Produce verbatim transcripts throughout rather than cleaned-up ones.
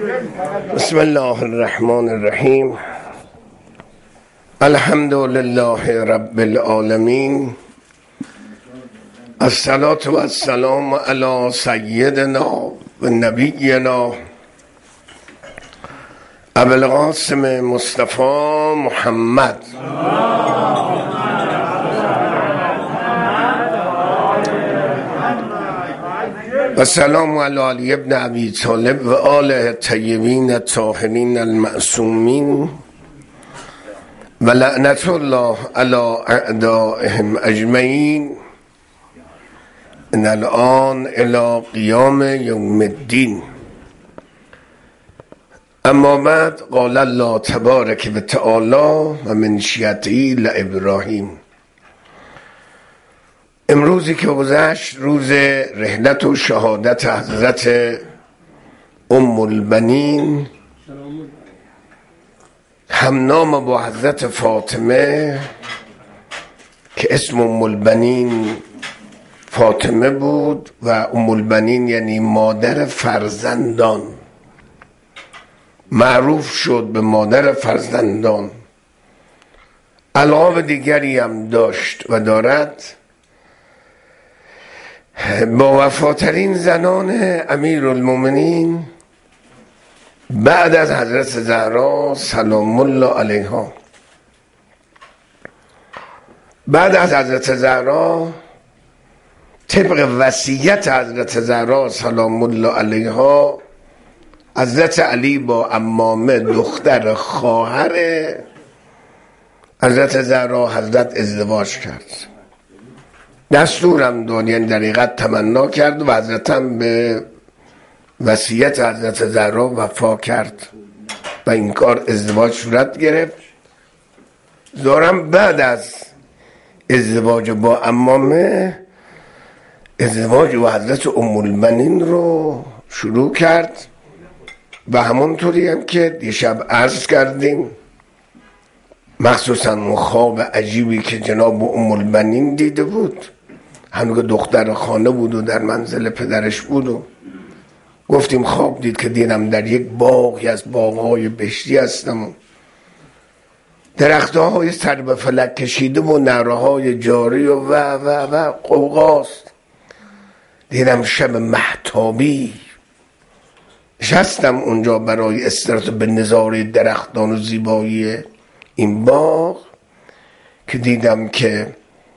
بسم الله الرحمن الرحیم. الحمد لله رب العالمین. الصلاة و السلام علی سیدنا و نبینا ابوالقاسم مصطفی محمد و سلام علی علی ابن ابی طالب و آله الطیبین الطاهرین المعصومین و لعنت الله علی اعدائهم اجمعین ان الان الی قیام یوم الدین. اما بعد، قال الله تبارک و تعالی و من شیعته لابراهیم. امروزی که گذشت روز رحلت و شهادت حضرت ام البنین همنام با حضرت فاطمه که اسم ام البنین فاطمه بود و ام البنین یعنی مادر فرزندان، معروف شد به مادر فرزندان. القاب دیگری هم داشت و دارد. با وفاترین زنان امیرالمومنین بعد از حضرت زهرا سلام الله علیها، بعد از حضرت زهرا طبق وصیت حضرت زهرا سلام الله علیها، حضرت علی با عمامه دختر خواهر حضرت زهرا حضرت ازدواج کرد. دستورم داد، یعنی در حقیقت تمنا کرد و حضرت هم به وصیت حضرت زهرا وفا کرد و این کار ازدواج صورت گرفت. زارم بعد از ازدواج با عمامه ازدواج و حضرت ام البنین رو شروع کرد و همونطوری هم که دیشب عرض کردیم، مخصوصا اون خواب عجیبی که جناب ام البنین دیده بود، هنوز دختر خانه بود و در منزل پدرش بود و گفتیم خواب دید که دیدم در یک باغی از باغهای بهشتی هستم و درختهای سر به فلک کشیده و نرهای جاری و و و و قوقاست. دیدم شب مهتابی نشستم اونجا برای استراحت به نظاره درختان و زیبایی این باغ که دیدم که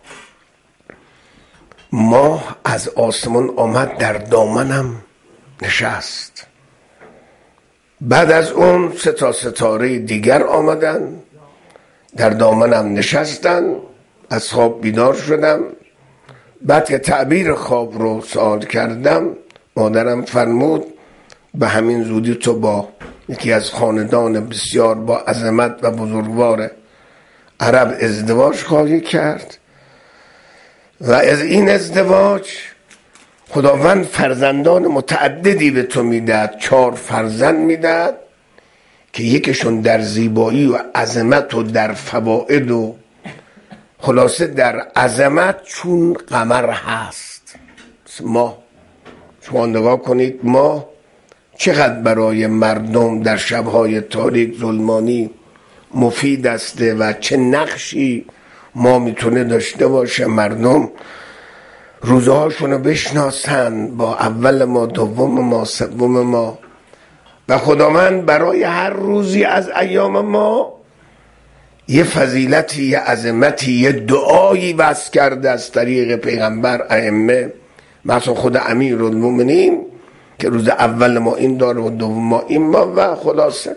ماه از آسمان آمد در دامنم نشست. بعد از اون سه تا ستاره دیگر آمدن در دامنم نشستن. از خواب بیدار شدم. بعد که تعبیر خواب رو سوال کردم، مادرم فرمود به همین زودی تو با یکی از خاندان بسیار با عظمت و بزرگوار عرب ازدواج خواهی کرد و از این ازدواج خداوند فرزندان متعددی به تو میدهد. چهار فرزند میدهد که یکیشون در زیبایی و عظمت و در فواید و خلاصه در عظمت چون قمر هست. ماه شما نگاه کنید، ماه چقدر برای مردم در شبهای تاریک ظلمانی مفید است و چه نقشی ما میتونه داشته باشه. مردم روزهاشونو بشناسن با اول ما، دوم ما، سوم ما و خداوند برای هر روزی از ایام ما یه فضیلتی، یه عظمتی، یه دعایی وصل کرده از طریق پیغمبر، ائمه، مثلا خود امیرالمومنین که روز اول ما این داره و دوم ما این ما و خلاصه.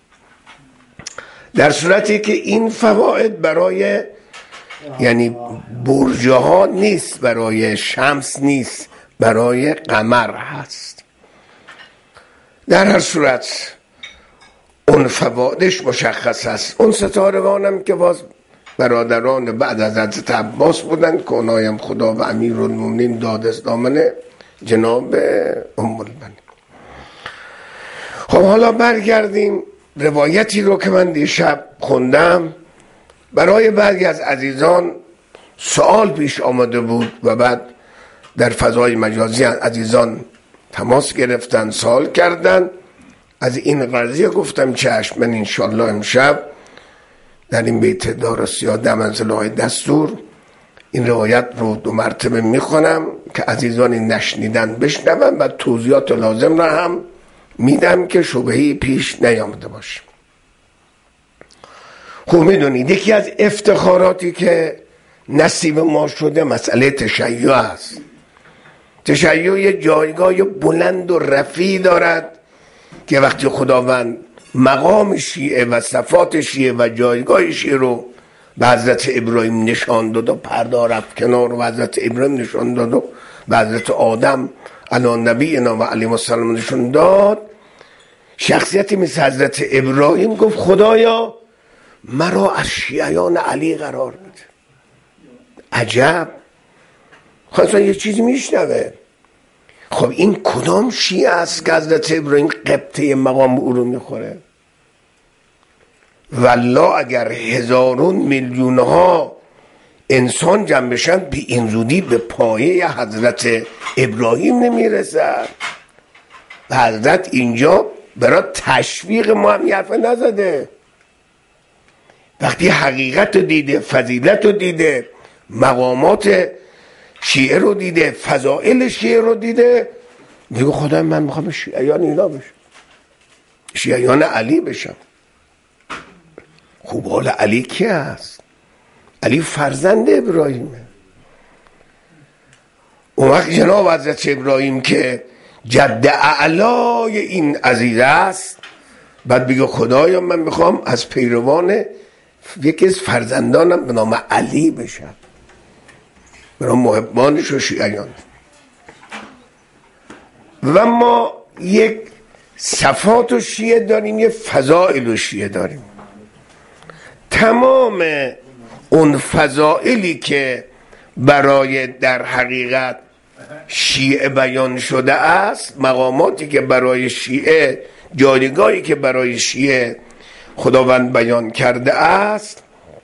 در صورتی که این فواید برای یعنی برج ها نیست، برای شمس نیست، برای قمر هست. در هر صورت اون فوایدش مشخص است. اون ستارگانم که باز برادران بعد از حضرت عباس بودن که اونایم خدا و امیرالمومنین داد از دامن جناب ام البنین. خب حالا برگردیم روایتی رو که من دیشب خوندم. برای بعضی از عزیزان سوال پیش آمده بود و بعد در فضای مجازی عزیزان تماس گرفتن، سوال کردن. از این قضیه گفتم چشم. من انشالله امشب در این بیت دارسیا دمنزلهای دستور این روایت رو دو مرتبه میخونم که عزیزان نشنیدن بشنون و توضیحات لازم را هم میدم که شبهه‌ای پیش نیامده باشه. خوب میدونید یکی از افتخاراتی که نصیب ما شده مسئله تشیع است. تشیع یه جایگاه بلند و رفیع دارد که وقتی خداوند مقام شیعه و صفات شیعه و جایگاه شیعه رو به حضرت ابراهیم نشان داد و پرده رفت کنار و حضرت ابراهیم نشان داد و به حضرت آدم علی نبینا و علیه السلام نشان داد، شخصیتی مثل حضرت ابراهیم گفت خدایا مرا از شیعیان علی قرار بده. عجب، خواستن یه چیزی میشنوه. خب این کدام شیعه است که حضرت ابراهیم قبطه مقام او رو میخوره؟ والله اگر هزارون میلیون ها انسان جمع بشن بی این زودی به پایه حضرت ابراهیم نمیرسد. حضرت اینجا برای تشویق ما هم یه حرفه نزده. وقتی حقیقت رو دیده، فضیلت رو دیده، مقامات شیعه رو دیده، فضائل شیعه رو دیده، میگه خدای من میخوام شیعیان اینا بشم، شیعیان علی بشم. خوب حال علی کی هست؟ علی فرزند ابراهیمه. اون وقت جناب حضرت ابراهیم که جد اعلای این عزیز است، بعد بگه خدایا من میخوام از پیروان یکی از فرزندانم به نام علی بشم، به نام محبانش و شیعیان. و ما یک صفات و شیعه داریم، یک فضائل و شیعه داریم. تمام اون فضائلی که برای در حقیقت شیعه بیان شده است، مقاماتی که برای شیعه، جایگاهی که برای شیعه خداوند بیان کرده است،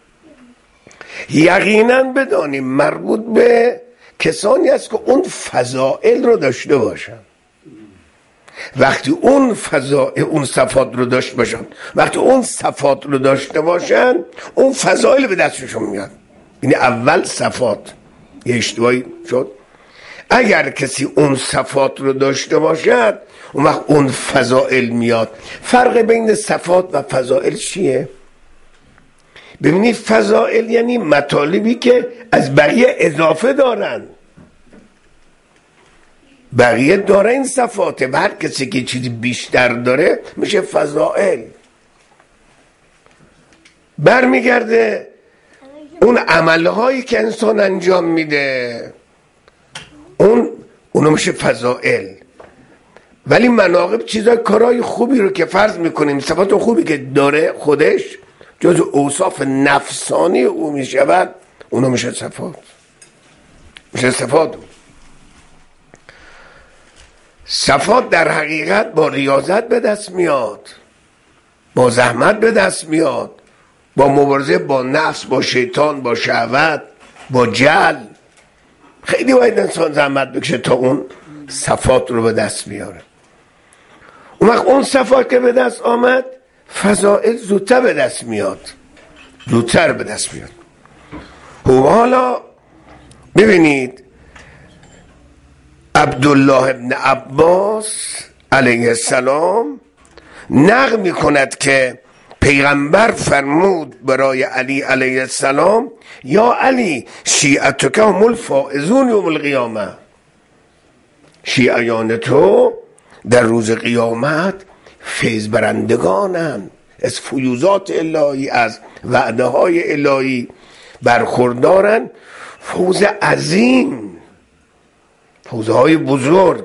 یقینا بدانیم مربوط به کسانی است که اون فضائل رو داشته باشن. وقتی اون فضائل، اون صفات رو داشته باشن، وقتی اون صفات رو داشته باشن، اون فضائل به دستشون میاد. یعنی اول صفات، یه اشتباهی شد. اگر کسی اون صفات رو داشته باشد، اون وقت اون فضائل میاد. فرق بین صفات و فضائل چیه؟ ببینید فضائل یعنی مطالبی که از بقیه اضافه دارن. بقیه داره این صفاته و هر کسی که چیزی بیشتر داره میشه فضائل. برمیگرده اون عملهایی که انسان انجام میده، اون اونو میشه فضائل. ولی مناقب چیزای کارهای خوبی رو که فرض میکنیم صفات خوبی که داره خودش جز اوصاف نفسانی او میشود، اونو میشه صفات، میشه صفات. صفات در حقیقت با ریاضت به دست میاد، با زحمت به دست میاد، با مبارزه با نفس، با شیطان، با شهوت، با جل. خیلی باید انسان زحمت بکشه تا اون صفات رو به دست بیاره. اون وقت اون صفات که به دست آمد، فضائل زودتر به دست میاد، زودتر به دست میاد. و حالا ببینید عبدالله ابن عباس علیه السلام نقل می کند که پیغمبر فرمود برای علی علیه السلام: یا علی شیعتک هم الفائزون یوم القیامه، شیعیان تو در روز قیامت فیض برندگانن، از فیوزات الهی، از وعده های الهی برخوردارن، فوز عظیم، فوزهای بزرگ،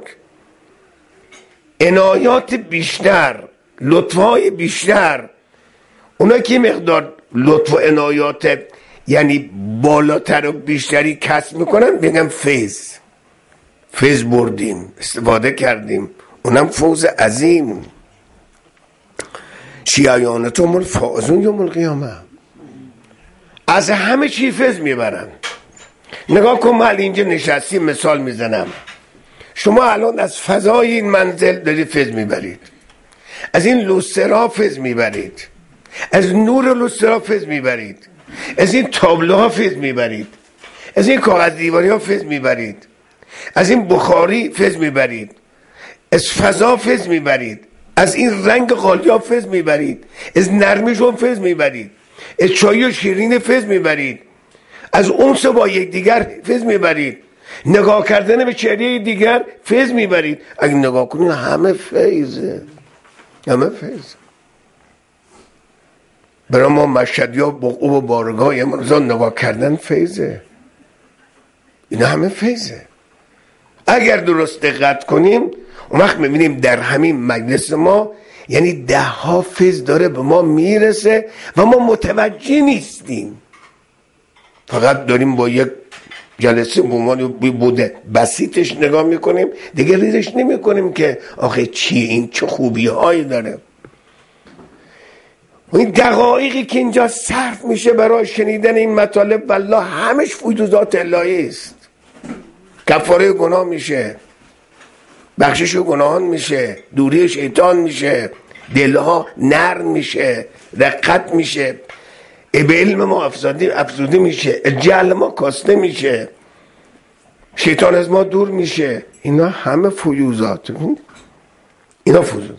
عنایات بیشتر، لطفهای بیشتر. اونا که مقدار لطف و عنایات یعنی بالاتر و بیشتری کسب میکنن، بگم فیض، فیض بردیم، استفاده کردیم، اونم فوز عظیم. شیعیانتم الفائزون یوم القیامه، از همه چی فیض میبرن. نگاه کن، من اینجا نشستی مثال میزنم، شما الان از فضای این منزل دارید فیض میبرید. از این لوسترها فیض میبرید، از نور لوسترها فیض میبرید، از این تابلوها فیض میبرید، از این کاغذ دیواری ها فیض میبرید، از این بخاری فیض میبرید، از فضا فیض میبرید، از این رنگ قالی ها فیض میبرید، از نرمیشون فیض میبرید، از چای و شیرین فیض میبرید، از اونس با یک دیگر فیض میبرید، نگاه کردن به چهره دیگر فیض میبرید. اگه نگاه کنید همه فیضه، همه فیض. برای ما مشهدی ها بقوب و بارگاه امروزا نگاه کردن فیضه، اینا همه فیضه. اگر درست دقت کنیم اون وقت میبینیم در همین مجلس ما یعنی ده ها فیض داره به ما میرسه و ما متوجه نیستیم، فقط داریم با یک جلسه بومان بوده بسیطش نگاه میکنیم، دیگه ریزش نمیکنیم که آخه چی این چه خوبی هایی داره. این دقایقی که اینجا صرف میشه برای شنیدن این مطالب والله همش فیوضات الهی است. کفاره گناه میشه، بخشش گناهان میشه، دوری شیطان میشه، دلها نرم میشه، رقت میشه، به علم ما افزوده افزوده میشه، جهل ما کاسته میشه، شیطان از ما دور میشه. اینا همه فیوضات، اینا فیوضات.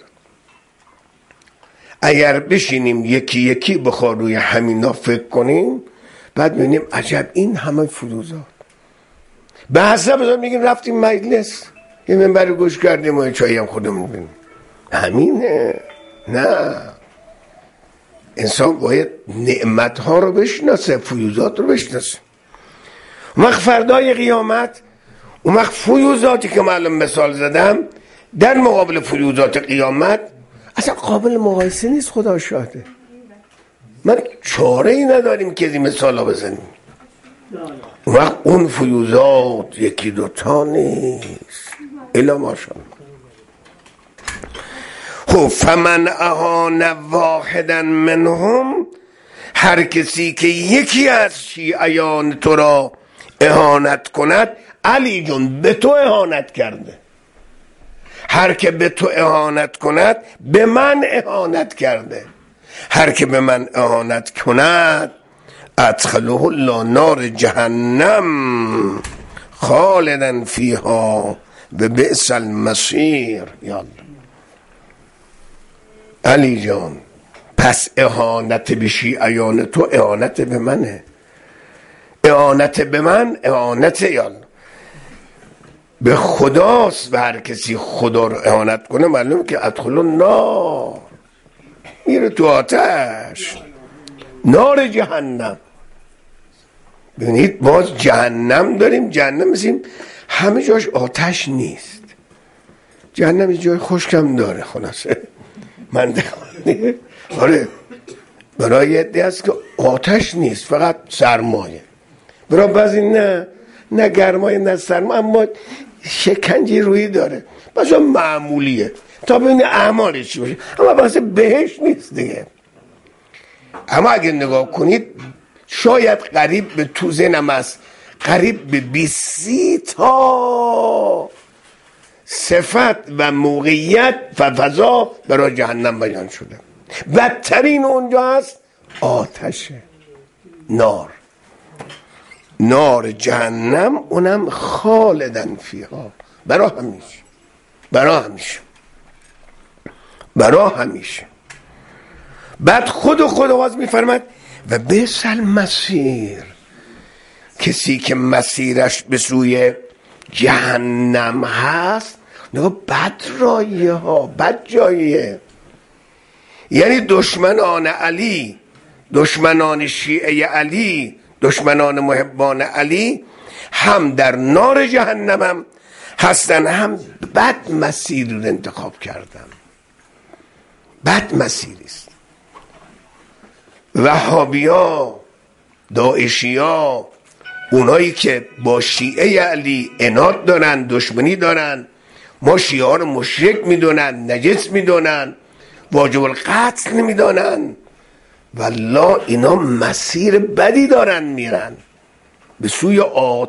اگر بشینیم یکی یکی بخواه روی همینا فکر کنیم بعد میبینیم عجب این همه فیوضات. به حسب بذار میگیم رفتیم مجلس یه منبر گوش کردیم و چایی هم خودمون بینیم، همینه. نه، انسان باید نعمت ها رو بشناسه، فیوضات رو بشناسه. اون وقت فردای قیامت اون وقت فیوضاتی که من مثال زدم در مقابل فیوضات قیامت اصلا قابل مقایسه نیست. خدا شاهده من چاره ای نداریم که این مثال ها بزنیم. اون وقت اون فیوضات یکی دوتا نیست الا ماشاءالله. خب فمن اهان واحدا منهم، هر کسی که یکی از شیعیان تو را اهانت کند، علی جون به تو اهانت کرده. هر که به تو اهانت کند به من اهانت کرده. هر که به من اهانت کند ادخله الله نار جهنم خالدا فیها و بئس المصیر. یالله علی جان، پس اهانت به شیعیان تو اهانت به منه، اهانت به من اهانت یالله به خداست. و هر کسی خدا رو اهانت کنه معلوم که ادخل النار، میره تو آتش، نار جهنم. ببینید باز جهنم داریم. جهنم مثل همه جاش آتش نیست، جهنم یه جای خشکم داره خلاصه من دخوانه. آره برای یه عده هست که آتش نیست، فقط سرمایه. برای بعضی نه نه گرمای نه سرمایه، اما شکنجی روی داره، بس معمولیه تا ببینی اعمالش چی باشه، اما بس بهش نیست دیگه. اما اگه نگاه کنید شاید قریب به تو ذهنم است قریب به بیست تا صفت و موقعیت و فضا برای جهنم بیان شده. بدترین اونجا هست آتش، نار، نار جهنم، اونم خالدن فیها، برای همیشه، برای همیشه، برای همیشه. بعد خود و خود آواز میفرمد و بئس المصیر، کسی که مسیرش به سوی جهنم هست نگاه بد رایه ها، بد جاییه. یعنی دشمنان علی، دشمنان شیعه علی، دشمنان محبان علی هم در نار جهنم هم هستن، هم بد مسیر رو انتخاب کردن، بد مسیری است. وهابیا، داعشیا، اونایی که با شیعه علی عناد دارن، دشمنی دارن، ما شیعه ها رو مشرک میدونن، نجس میدونن، واجب القتل نمیدونن، والله اینا مسیر بدی دارن میرن به سوی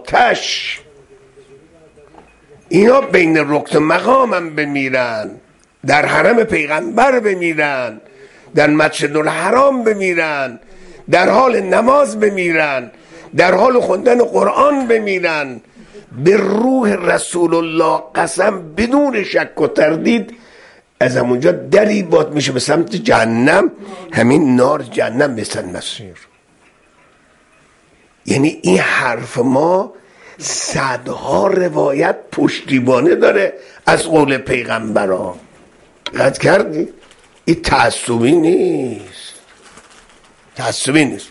آتش. اینا بین رکن مقام هم بمیرن، در حرم پیغمبر بمیرن، در مسجد الحرام بمیرن، در حال نماز بمیرن، در حال خوندن قرآن بمیرن، به روح رسول الله قسم بدون شک و تردید از همونجا دری باد میشه به سمت جهنم، همین نار جهنم مثل مسیر. یعنی این حرف ما صدها روایت پشتیبانه داره از قول پیغمبران. یاد کردی؟ این تعصبی نیست، تعصبی نیست.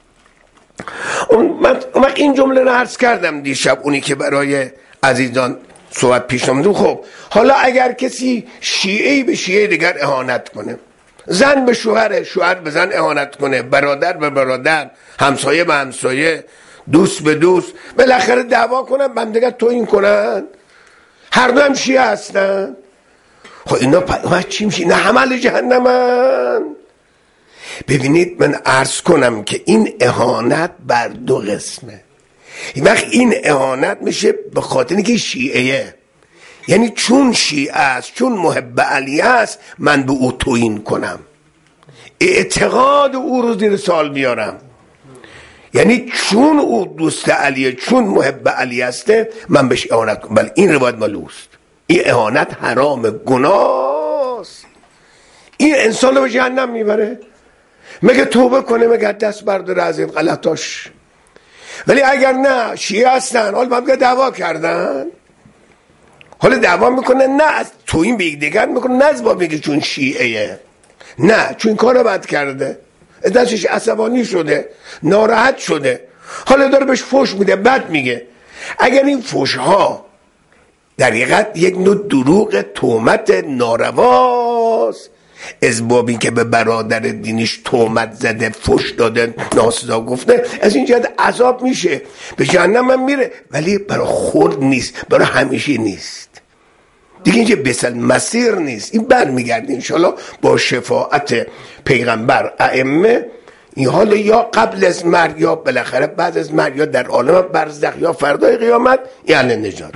من این جمله رو عرض کردم دیشب، اونی که برای عزیزان صحبت پیش آمد. خب حالا اگر کسی شیعه‌ای به شیعه دیگر اهانت کنه، زن به شوهر، شوهر به زن اهانت کنه، برادر به برادر، همسایه به همسایه، دوست به دوست، بالاخره دعوا کنن، بندگت توهین کنن، هر دو هم شیعه هستن، خب اینا پا... چی میشه؟ اینا همه جهنمن. ببینید من عرض کنم که این اهانت بر دو قسمه. این وقت این اهانت میشه به خاطر اینکه شیعه، یعنی چون شیعه است، چون محب علی است، من به او توهین کنم، اعتقاد او رو زیر سوال بیارم. یعنی چون او دوست علیه، چون محب علی هسته، من بهش اهانت کنم. بله این روایت مالوست. این اهانت حرام، گناهست. این انسان رو به جهنم میبره. مگه توبه کنه، مگه دست برداره از این غلطاش. ولی اگر نه شیعه هستن، حالا مگه دعوا کردن، حالا دعوا میکنه، نه از تو این بیگ دیگر میکنه، نه از با بگه چون شیعه، نه چون کار بد کرده، دستش عصبانی شده، ناراحت شده، حالا داره بهش فوش میده، بد میگه. اگر این فوش ها در حقیقت یک نوع دروغ، تهمت نارواست، از بابی که به برادر دینیش تهمت زده، فوش داده، ناسزا گفته، از این جهت عذاب میشه، به جهنم هم میره، ولی برای خود نیست، برای همیشه نیست دیگه، اینجا بسل مسیر نیست. این برمیگرد انشالله با شفاعت پیغمبر ائمه، این حال یا قبل از مرگ یا بالاخره بعد از مرگ، یا در عالم برزخ یا فردای قیامت، یعنی نجات.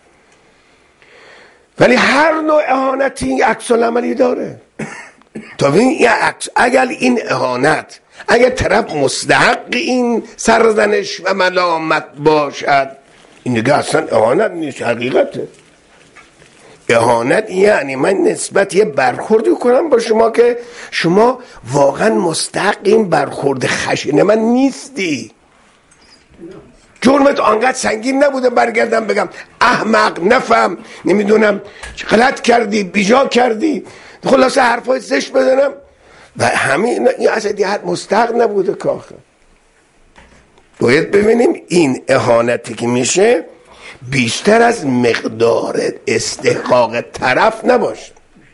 ولی هر نوع اهانتی عکس العملی داره. تا این عکس، اگر این اهانت، اگر طرف مستحق این سرزنش و ملامت باشد، این دیگه اصلا اهانت نیست، حقیقته. اهانت یعنی من نسبت یه برخوردی کنم با شما که شما واقعا مستحق این برخورد خشن من نیستی. جرمت آنقدر سنگین نبوده برگردم بگم احمق، نفهم، نمیدونم غلط کردی، بیجا کردی، خلاصه حرفای زشت بزنم و همین. این اصلا دیگه مستحق نبوده کاخه. باید ببینیم این اهانتی که میشه بیشتر از مقدار استحقاق طرف نباشه.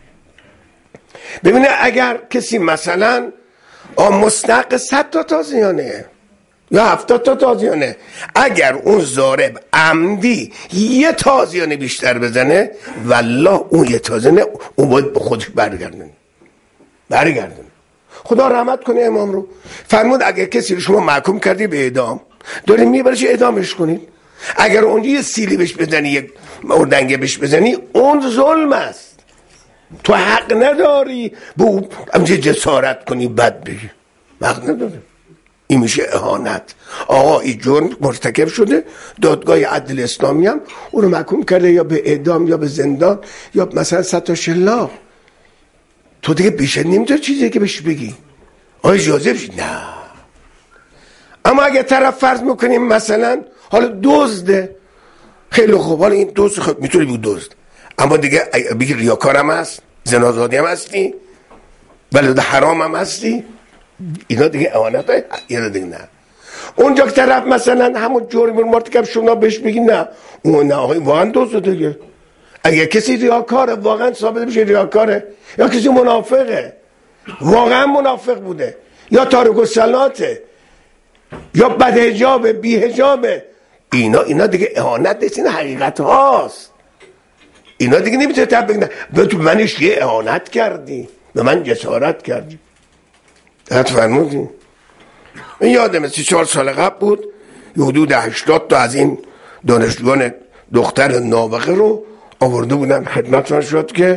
ببینه اگر کسی مثلا مستحق صد تا تازیانه یا هفتاد تا تازیانه، اگر اون ضارب عمدی یه تازیانه بیشتر بزنه، والله اون یه تازیانه اون باید به خودش برگردن برگردن خدا رحمت کنه امام رو. فرمود اگر کسی رو شما محکوم کردی به اعدام، داریم میبرش اعدامش کنید. اگر اونجا یه سیلی بهش بزنی، یک اردنگه بهش بزنی، اون ظلم است. تو حق نداری به اون همچه جسارت کنی، بد بگی، حق نداره. این میشه اهانت. آقا این جرم مرتکب شده، دادگاه عدل اسلامی هم اون رو محکوم کرده یا به اعدام یا به زندان یا مثلا صد تا شلاق. تو دیگه بیشه نمیتونه چیزی که بهش بگی آقا اجازه بشی، نه. اما اگه طرف فرض میکنیم مثلا حالا دزده، خیلی خوب، حالا این دزد خب میتونی بگی دزد، اما دیگه بگی ریاکار هم هست، زنازادی هم هستی، ولد حرام هم هستی، اینا دیگه اهانت های اینا دیگه نه. اونجا که طرف مثلا همون جرم مرتکب شما بهش بگی نه، اون نه آقای واقعا دزده دیگه. اگه کسی ریاکاره، واقعا ثابت بشه ریاکاره، یا کسی منافقه، واقعا منافق بوده، یا تارک الصلاته، یا بدحجابه، بیحجابه، اینا اینا دیگه اهانت نیست، این حقیقت هاست. اینا دیگه نمیتونه طرف بگه به تو منش یه اهانت کردی، به من جسارت کردی. حد فرمودی. من یادم سی چهار سال قبل بود، حدود هشتاد تا از این دانشجویان دختر نابغه رو آورده بودن خدمتشان شد که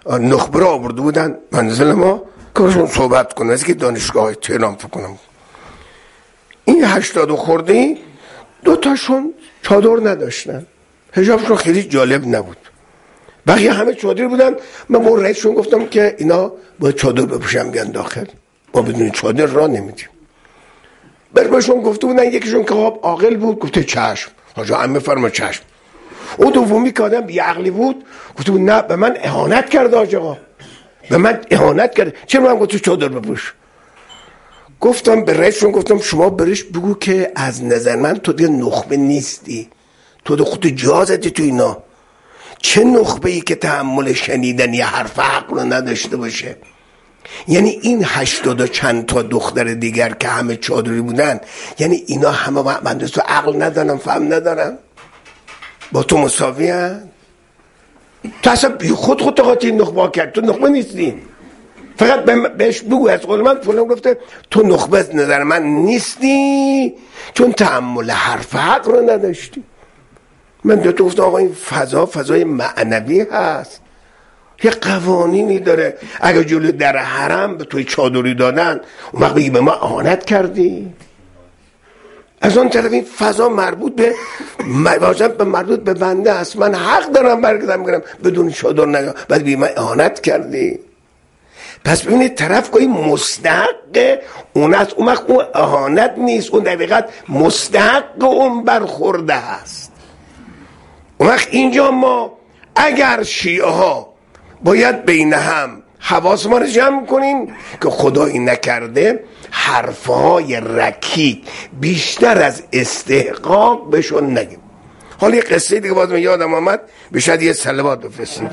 نخبه را آورده بودن منزل ما که باشون صحبت کنم، از که دانشگاه تهران فکر کنم. این هشتاد خورده دو تاشون چادر نداشتن، حجابشون خیلی جالب نبود، بقیه همه چادر بودن. من با رئیسشون گفتم که اینا باید چادر بپوشن بیان داخل، ما بدون چادر راه نمیدیم. برشون گفته بودن، یکیشون که خب عاقل بود گفته چشم، حاجا عمه فرما چشم. او دومی که آدم بی عقلی بود گفته بود نه به من اهانت کرده حاج آقا، به من اهانت کرده، چرا من گفت چادر بپوش؟ گفتم به رئیسشون گفتم شما برش بگو که از نظر من تو دیگه نخبه نیستی، تو دیگه خودت جا زدی تو اینا. چه نخبه ای که تحمل شنیدن یه حرف حق رو نداشته باشه؟ یعنی این هشتاد و چند تا دختر دیگر که همه چادری بودن، یعنی اینا همه من تو عقل ندارم، فهم ندارم، با تو مساوی هن؟ تو اصلا بی خود خود قاطی نخبه کرد، تو نخبه نیستی. فقط بهش بگو از قول من فلان گفته تو نخبه از نظر من نیستی چون تحمل حرف حق رو نداشتی. من دو تا گفتم آقا این فضا فضای معنوی هست، یه قوانینی داره. اگه جلو در حرم به توی چادری دادن اون وقت بگی به ما اهانت کردی. از اون طرف این فضا مربوط به واجب به مربوط به بنده است، من حق دارم برگردم بگم بدون چادر نگاه، بعد بگی من اهانت کردی. پس ببینید طرف گاهی مستحق اون است، اون وقت اون اهانت نیست، اون در حقیقت مستحق اون برخورده است. اون وقت اینجا ما اگر شیعه ها باید بین هم حواس ما رو جمع کنیم که خدایی نکرده حرفهای رکی بیشتر از استحقاق بهشون نگیم. حالا یه قصه دیگه باز من یادم آمد، به شاید یه صلوات بفرستید.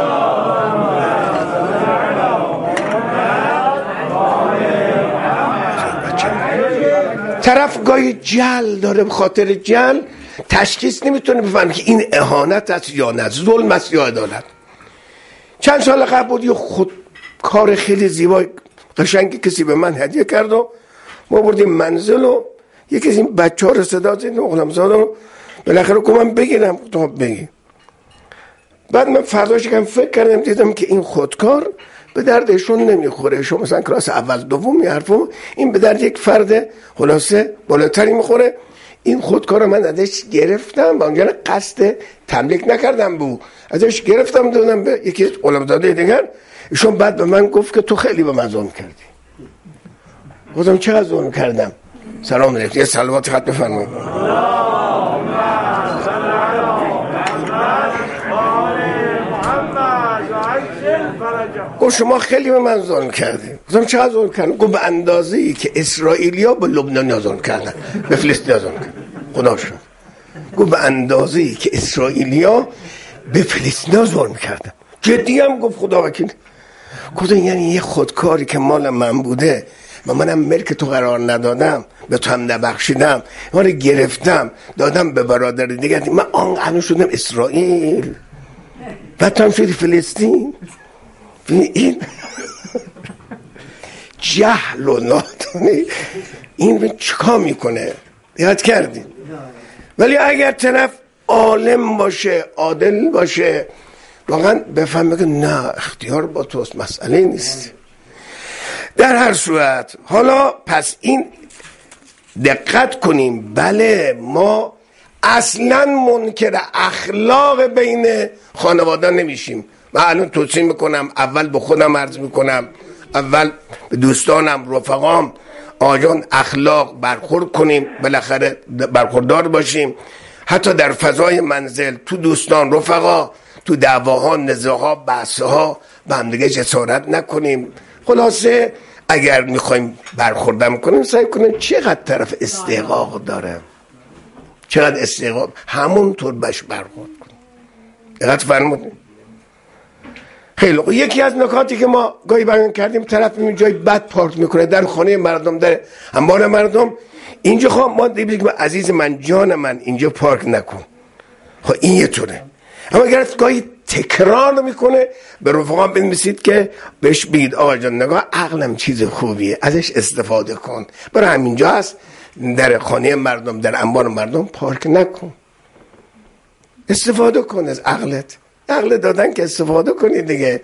طرف گاهی جل داره، به خاطر جل تشخیص نمیتونه بفهمه که این اهانت است یا نه، ظلم است یا عدالت. چند سال قبل بود یه خود کار خیلی زیبای قشنگی کسی به من هدیه کرد و ما بردیم منزل و یکی از این بچه ها رو صدا زدیم غلامزاده رو بالاخره که من بگیرم تو بگی. بعد من فرداش کم فکر کردم دیدم که این خودکار به دردشون نمیخوره، شما مثلا کلاس اول دوم میحرفم این به درد یک فرد خلاصه بالاتری میخوره. این خودکار من ازش گرفتم با اونجا قصد تملیک نکردم بود، ازش گرفتم دادم به یکی غلامزاده دیگر. ایشون بعد به من گفت که تو خیلی به من ظلم کردی. گفتم چقدر ظلم کردم؟ سلام علیکم، یه صلوات خط بفرمایید. گفت شما خیلی به من ظلم کردی. گفتم چقدر ظلم کردم؟ گفت به اندازه‌ای که اسرائیلیا به لبنان ظلم کردن، به فلسطین ظلم کردن. خدا شکر. گفت به اندازه‌ای که اسرائیلیا به فلسطین ظلم کردن. جدی هم گفت خدا وکیل. گفتم یعنی یه خودکاری که مال من بوده و منم ملک تو قرار ندادم، به تو هم نبخشیدم، ما رو گرفتم دادم به برادر دیگه، من آنقدر شدم اسرائیل، بعد تو هم شدی فلسطین. این جهل و نادانی این به چیکار میکنه؟ یاد کردید. ولی اگر طرف عالم باشه، عادل باشه، واقعا بفهمه که نه اختیار با توست، مسئله نیست. در هر صورت حالا پس این دقت کنیم، بله ما اصلا منکر اخلاق بین خانواده نمیشیم. من الان توصیه میکنم، اول به خودم عرض میکنم، اول به دوستانم رفقام، آجان اخلاق برخورد کنیم، بالاخره برخوردار باشیم، حتی در فضای منزل، تو دوستان رفقا، تو دعواها نزاعها بحثها به هم دیگه جسارت نکنیم. خلاصه اگر میخوایم برخوردم کنیم سعی کنیم چقدر طرف استحقاق داره، چقدر استحقاق، همونطور باش برخورد کنیم. دقت فرمودید؟ خیلی خوب. یکی از نکاتی که ما گاهی بیان کردیم، طرف می جای بد پارک میکنه در خانه مردم، در انبار مردم. اینجا خب ما دیگه عزیز من جان من اینجا پارک نکن، خب این یه طوره. اما اگر گاهی تکرار میکنه، به رفقان بنویسید که بهش بگید آقا جان نگاه عقلم چیز خوبیه، ازش استفاده کن، برای همینجا هست در خانه مردم در انبار مردم پارک نکن، استفاده کن از عقلت. عقل دادن که استفاده کنی دیگه.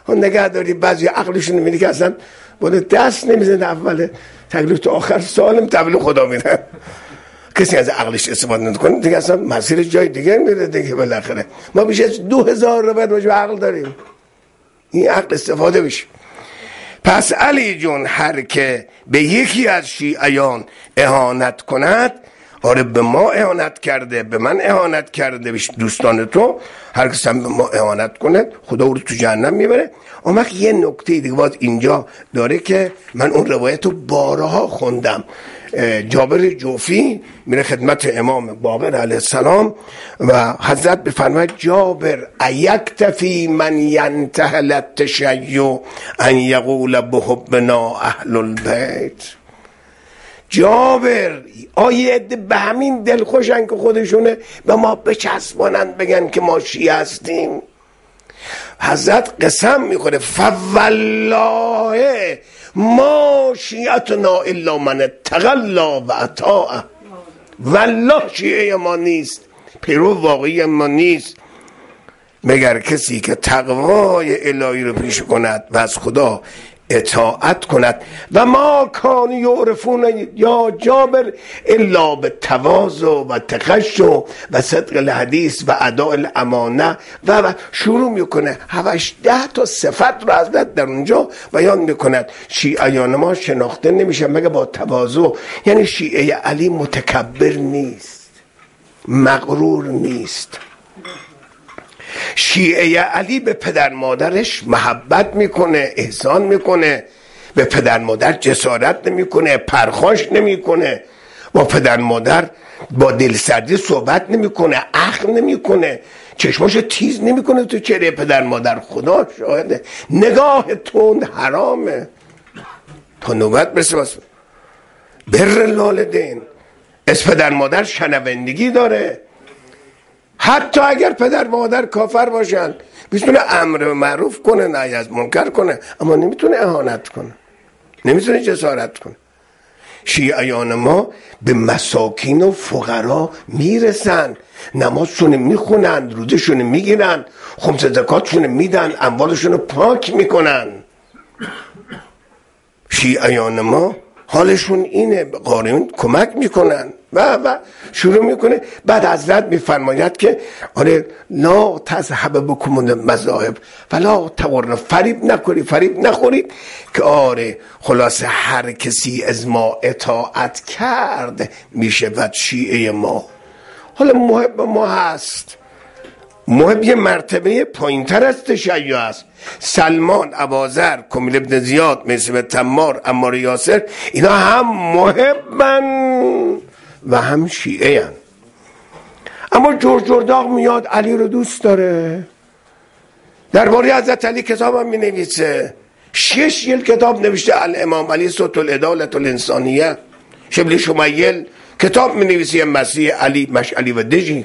نگه داری. بعضی عقلشون میبینی که اصلا بوده دست نمیزنه اول تکلیف تا آخر سالم تبلیغ خدا میدن. کسی از عقلش استفاده نکنه دیگه اصلا مسیر جای دیگه میره دیگه. بالاخره ما بیش از دو هزار روایت راجع به عقل داریم، این عقل استفاده بشه. پس علی جون هر که به یکی از شیعیان اهانت کند، آره به ما اهانت کرده، به من اهانت کرده، به دوستان تو، هر کس هم به ما اهانت کنه خدا او رو تو جهنم میبره. اون وقت یه نکته دیگه باز اینجا داره که من اون روایت رو بارها خوندم. جابر جوفی میره خدمت امام باقر علیه السلام و حضرت بفرماید جابر ایکتفی من ینتهل التشیع ان یقول بحبنا اهل البیت. جابر آیه به همین دلخوشن که خودشونه به ما بچسبانند بگن که ما شیعه هستیم. حضرت قسم میخوره فوالله ما شیعتنا الا من اتقی الله و اطاعه. والله شیعه ما نیست، پیرو واقعی ما نیست، مگر کسی که تقوای الهی رو پیش کند و از خدا اطاعت کند. و ما کان یعرفون یا جابر الا به تواضع و تخشع و صدق الحدیث و اداء الامانه و شروع میکنه هفت ده تا صفت رو حضرت در اونجا بیان میکند. شیعیان ما شناخته نمیشه مگه با تواضع. یعنی شیعه علی متکبر نیست، مغرور نیست. شیعه علی به پدر مادرش محبت میکنه، احسان میکنه، به پدر مادر جسارت نمیکنه، پرخاش نمیکنه، با پدر مادر با دلسردی صحبت نمیکنه، اخم نمیکنه، چشماش تیز نمیکنه تو چهره پدر مادر. خدا شاهده نگاه تند حرامه تا نوبت برسه. بس بر الوالدین، از پدر مادر شنوندگی داره، حتی اگر پدر مادر کافر باشن میتونه امر معروف کنه، نهی از منکر کنه، اما نمیتونه اهانت کنه، نمیتونه جسارت کنه. شیعیان ما به مساکین و فقرا میرسن، نمازشون میخونن، روزشون میگیرن، خمس زکاتشون میدن، اموالشون پاک میکنن. شیعیان ما حالشون اینه، به قاریون کمک میکنن و و شروع میکنه. بعد حضرت میفرماید که آره لا تذهب بکم المذاهب فلا تغرن، فریب نکنید، فریب نخورید که آره خلاصه هر کسی از ما اطاعت کرد میشه و شیعه ما. حالا محب ما هست، محب یه مرتبه پایینتر از تشیع است. سلمان، ابوذر، کمیل ابن زیاد، میثم تمار، عمار یاسر، اینا هم محبن و هم شیعه هن. اما جور جورداغ میاد علی رو دوست داره، درباره حضرت علی کتاب هم می نویسه، شش جلد کتاب نوشته الامام علی صوت العدالة الانسانیه. شبلی شمیل کتاب می نویسه مسیح علی مشعلی و دژی.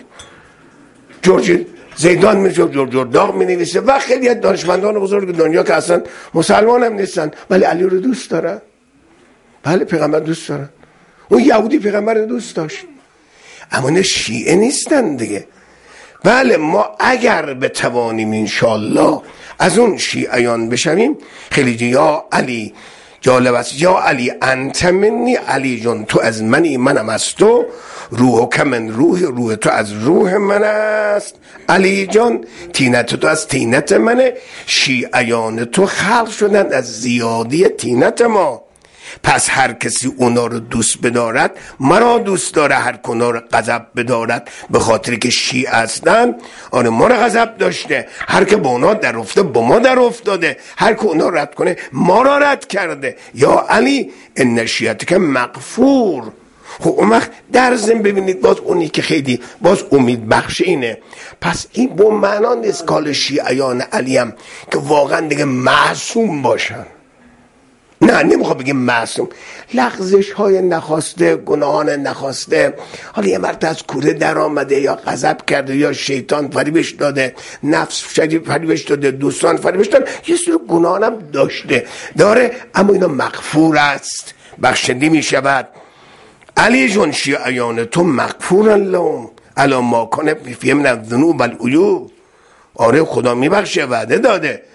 جورج زیدان می جور جورداغ می نویسه و خیلی از دانشمندان بزرگ دنیا که اصلا مسلمان هم نیستن ولی علی رو دوست دارن. بله پیغمبر دوست دارن، اون یهودی پیغمبر دوست داشت، اما نه شیعه نیستن دیگه. بله ما اگر بتوانیم انشالله از اون شیعیان بشویم خیلی جا یا علی جالب است، یا علی انت منی، علی جون تو از منی منم از تو، روح که من روح، روح تو از روح من است، علی جان تینت تو از تینت منه. شیعیان تو خلق شدن از زیادی تینت ما، پس هر کسی اونا رو دوست بدارد مرا دوست داره، هر که اونا رو غضب بدارد به خاطر که شیعه هستن آره ما رو غضب داشته، هر که با اونا در افته با ما در افتاده، هر که اونا رد کنه ما را رد کرده. یا علی ان شیعتک مغفور. خب اون وقت در ضمن ببینید باز اونی که خیلی باز امید بخش اینه، پس این با معنا نیست کال شیعیان علی هم که واقعا دیگه معصوم باشن، نه نمیخوام بگیم معصوم، لغزش های نخواسته، گناهان نخواسته، حالا یه مرد از کوره در آمده یا غضب کرده یا شیطان فریبش داده، نفس شدید فریبش داده، دوستان فریبش داده، یه سری گناهان هم داشته داره، اما اینا مغفور است، بخشیده می شود. علی جون شیعیان تو مغفور لهم الا ما کنه فیهم من الذنوب والعیوب. آره خدا میبخشه، وعده داده،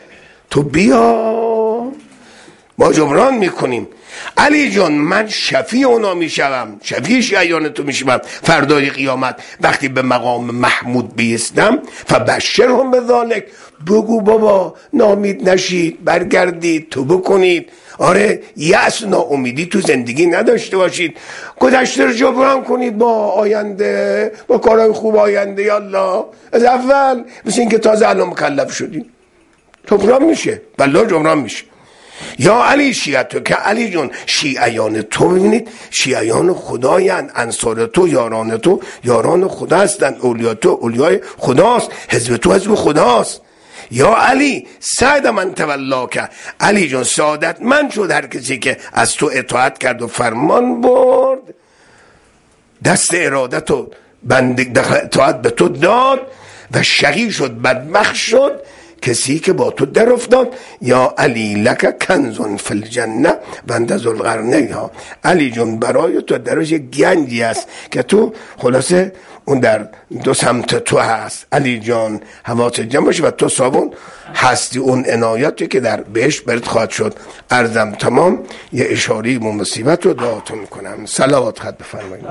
تو بیا ما جبران میکنیم. علی جان من شفیع اونا میشوم، شفیع شیعیان تو میشوم فردای قیامت وقتی به مقام محمود بیستم. فبشرهم بذالک، بگو بابا نامید نشید، برگردید تو بکنید. آره یأس ناامیدی تو زندگی نداشته باشید، گذشته رو جبران کنید با آینده، با کارهای خوب آینده. یالله از اول مثل این که تازه الان مکلف شدید جبران میشه، والله جبران میشه. یا علی شیعتو، که علی جون شیعیان تو ببینید شیعیان خدایند، انصار تو یاران تو یاران خدا هستند، اولیاء تو اولیای خداست، حزب تو حزب خداست. یا علی سعد من تولاک، علی جون سعادت من شد هر کسی که از تو اطاعت کرد و فرمان برد، دست ارادت و بند اطاعت به تو داد، و شقی شد بدبخت شد کسی که با تو در افتاد. یا علی لک کنزون فی الجنه بنده ذوالقرنین ها، علی جون برای تو درش گنجی است که تو خلاصه اون در دو سمت تو هست. علی جان حواست جمع باشه و تو صابون هستی اون عنایتی که در بهش برد خواهد شد. عرضم تمام، یه اشاری و مصیبت رو دعاتون کنم. صلوات خط بفرمایید.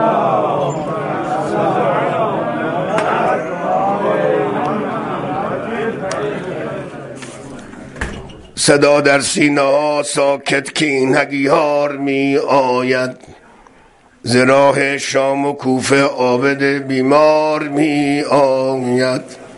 صدا در سینه ها ساکت کینگیار می آید، ز راه شام و کوفه عابد بیمار می آید.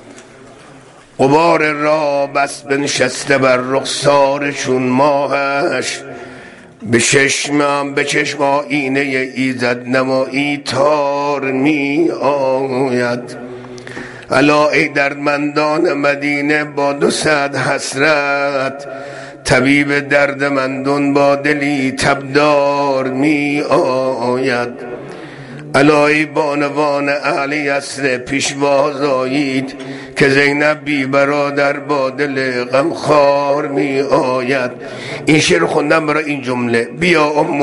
غبار را بس بنشسته بر رخسار چون ماهش، به چشمم به چشم آینه ایزد نمایی تار می آید. الا ای دردمندان مدینه با دو صد حسرت، طبیب دردمندان با دلی تبدار می آید. الا ای بانوان اهل یثرب پیشواز آیید، که زینب بی برادر با دل غمخوار می آید. این شعر خوندم برای این جمله: بیا ام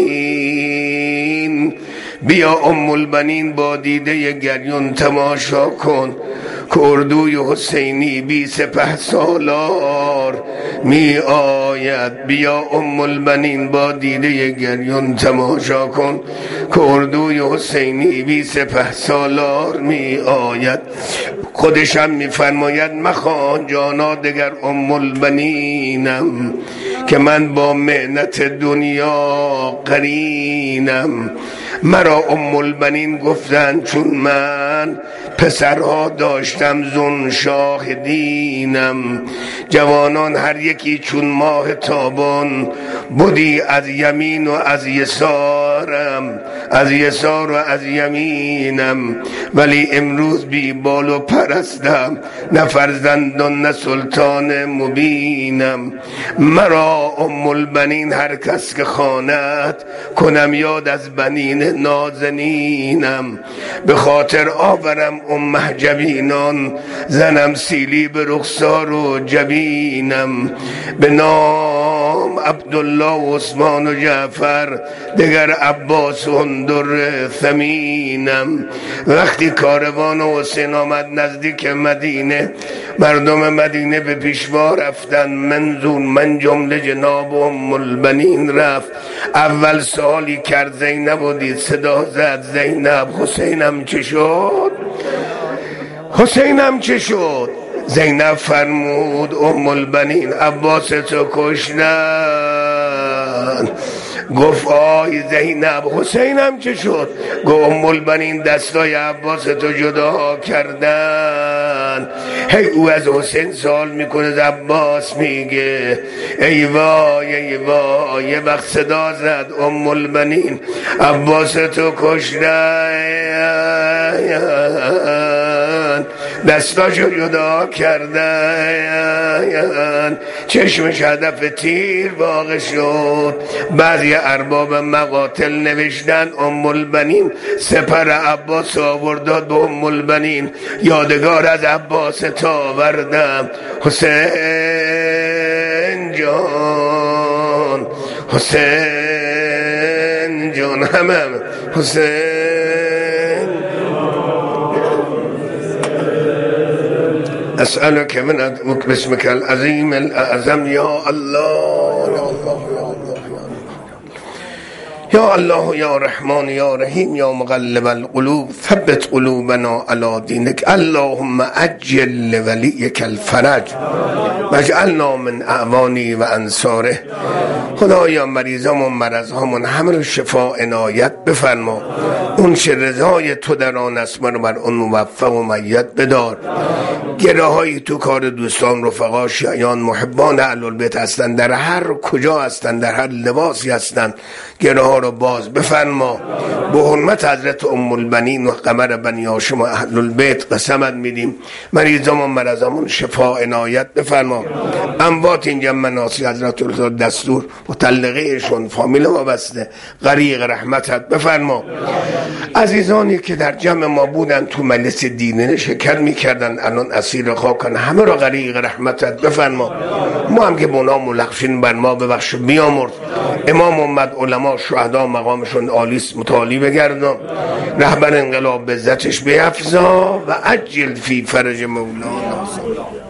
البنین، بیا ام البنین با دیده گریون تماشا کن، که اردوی حسینی بی سپه سالار می آید. بیا ام البنین با دیده گریون تماشا کن، که اردوی حسینی بی سپه سالار می آید. خودشم می فرماید مخوان جانا دگر ام البنینم، که من با مهنت دنیا قرینم. مرا ام البنین گفتن چون من پسرها داشتم زن شاهدینم. جوانان هر یکی چون ماه تابان بودی از یمین و از یسارم، از یسار و از یمینم. ولی امروز بی بال و پرستم، نه فرزند و نه سلطان مبینم. مرا ام البنین هر کس که خواند، کنم یاد از بنین نازنینم. به خاطر آورم ام جبینان، زنم سیلی به رخسار و جبینم. به نام عبدالله و عثمان و جعفر، دگر عباس و هندر ثمینم. وقتی کاروان حسین آمد نزدیک مدینه، مردم مدینه به پیشوا رفتن منزون، من جمله جناب ام البنین رفت. اول سوالی کرد زینب و دید صدا زد: زینب حسینم چه شد؟ حسینم چه شد؟ زینب فرمود ام البنین عباس تو کشتن. گفت آی زینب حسینم چه شد؟ گفت ام البنین دستای عباس تو جدا کردن. هی او از حسین سوال میکنه، از عباس میگه ای وای ای وای. یه وقت صدا زد ام البنین عباس تو کشتن، دستاشو جدا کردن، چشمش هدف تیر واقع شد. بعضی ارباب مقاتل نوشتن ام البنین سپر عباس آورداد به ام البنین، یادگار از عباس تا وردم. حسین جان حسین جان همه حسین. نسألك من أدعوك باسمك العظيم الأعظم يا الله يا الله يا الله يا رحمن يا رحيم يا مقلب القلوب ثبت قلوبنا على دينك اللهم عجل لوليك الفرج واجعلنا من اعوانه و انصاره. خدایا مریضامون مرضهامون همه رو شفا عنایت بفرما. اون چه رضای تو در آن است ما رو بر اون موفق و مؤید بدار. گره های تو کار دوستان رفقا شیعان محبان اهل البیت هستند، در هر کجا هستند، در هر لباسی هستند، گره ها رو باز بفرما. به حرمت حضرت ام البنین و قمر بنی هاشم و اهل البیت قسمت میدیم مریضامون مرضامون شفا عنایت بفرما. اموات اینجا مناسی حضرت دستور مطلقهشون فامیل وابسته غریق رحمتت بفرما. عزیزانی که در جمع ما بودن تو مجلس دینی شکر میکردن الان اسیر خاکن، همه را غریق رحمتت بفرما. ما هم که بنا ملغفین بر ما ببخش بیامرد. امام امت علما شهدا مقامشون عالیست متعالی بگردن. رهبر انقلاب به عزتش بیفزا و عجل فی فرج مولانا.